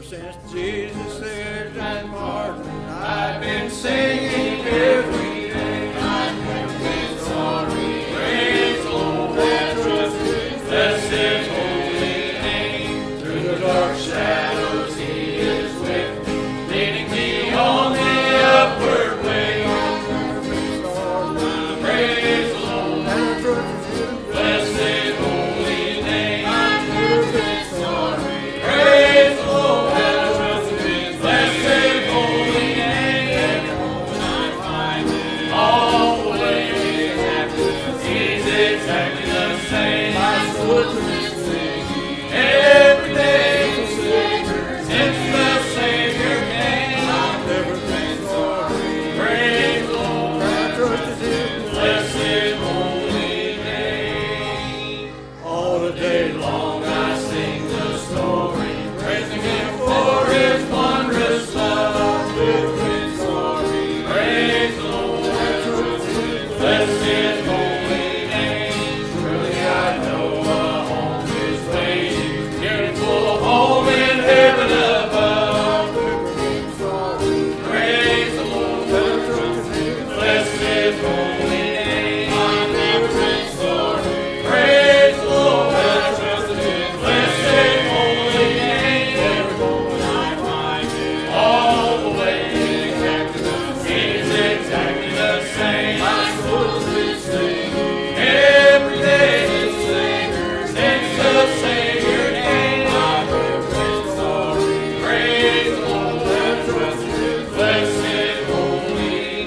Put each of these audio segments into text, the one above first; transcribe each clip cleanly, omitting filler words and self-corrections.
since Jesus saved and pardoned, I've been singing every day. I've never been sorry. Praise the Lord, I trust Him. Bless His holy name. Through the dark shadows He is with me, leading me on the upward way. I've never been sorry. Praise the Lord, I trust Him. Bless His holy name. I've never been sorry. Praise the Lord, I trust Him. Bless His holy name. Every moment I find Him, all the way He's exactly the same. My soul's been singing every day since the Savior came. I've never been sorry. Praise the Lord, I trust Him. Bless His holy name. All the day long I sing the story, praising Him for His wondrous love. Never been sorry. Praise the Lord, I trust Him. Bless His holy name. Truly I know a home is waiting, beautiful home in heaven above. Never been sorry. Praise the Lord, I trust Him. Bless His holy name. I've never been sorry. Praise the Lord, I trust Him. Bless His holy name. Every moment I find Him, all the way exactly the same. He's exactly the same. My soul's been singing every day since the Savior came. I've never been sorry. Praise the Lord, I trust Him. Bless His holy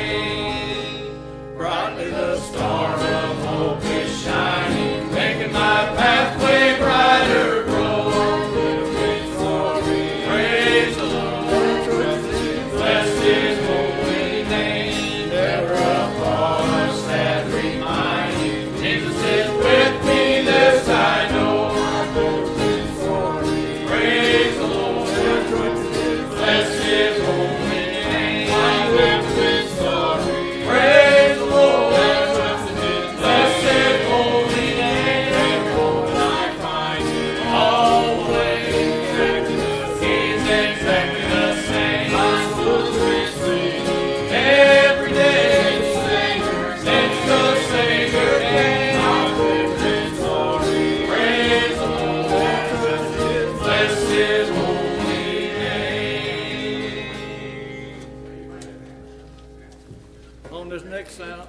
name. Brightly the star of hope is shining, making my pathway brighter grow. I've never been sorry. Praise the Lord, I trust Him. Bless His holy name. Never a thought of sad reminding, Jesus is with me, this I know. I've never been sorry. Praise the Lord, I trust Him. Bless His holy name. I've never been sorry. Praise the Lord, I trust Him. Bless His holy name. Every moment I find Him, all the way exactly the same. He's exactly the same. My soul's been singing every day since the Savior came. I've never been sorry. Praise the Lord, I trust Him. Bless His holy name. On this next